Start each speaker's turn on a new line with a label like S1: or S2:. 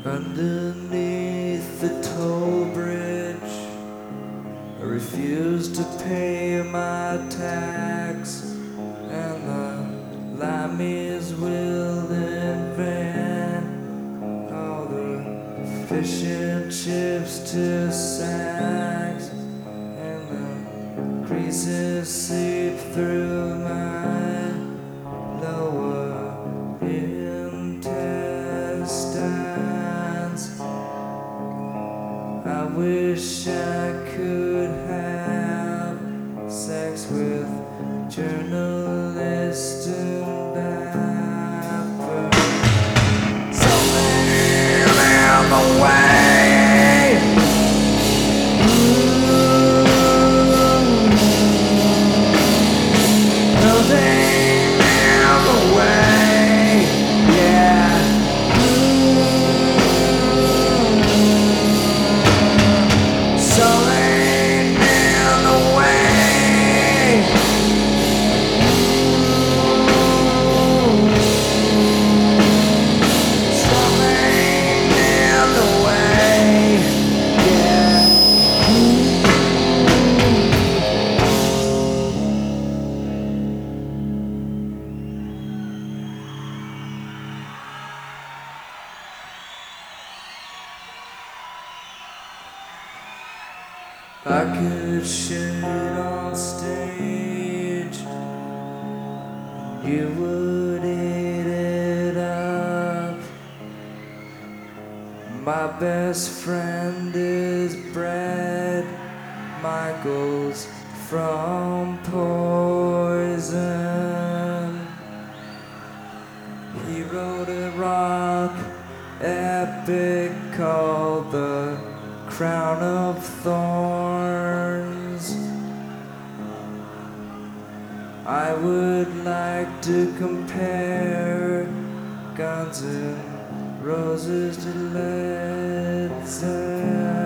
S1: Underneath the toll bridge, I refuse to pay my tax, and the limeys will invent all the fish and chips to sacks, and the creases seep through my lower intestines. I wish I could have sex with journalists and rappers. Something in the way. Nothing in the way. Yeah. Something in the way. Something in the way. Yeah. I could shoot on stage, you would eat it up. My best friend is Brad Michaels from Poison. He wrote a rock epic called The Crown of Thorns. I would like to compare Guns N' Roses to Led Zeppelin.